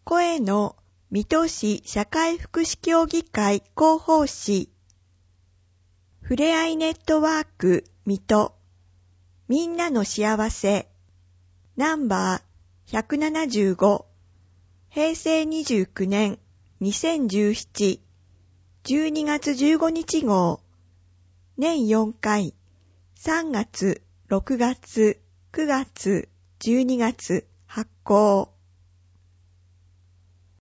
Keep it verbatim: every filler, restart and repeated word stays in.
声の水戸市社会福祉協議会広報誌、ふれあいネットワーク水戸、みんなの幸せ、ナンバーひゃくななじゅうご、へいせいにじゅうきゅうねんにせんじゅうなな、じゅうにがつじゅうごにち号、年よんかい、さんがつ、ろくがつ、くがつ、じゅうにがつ発行。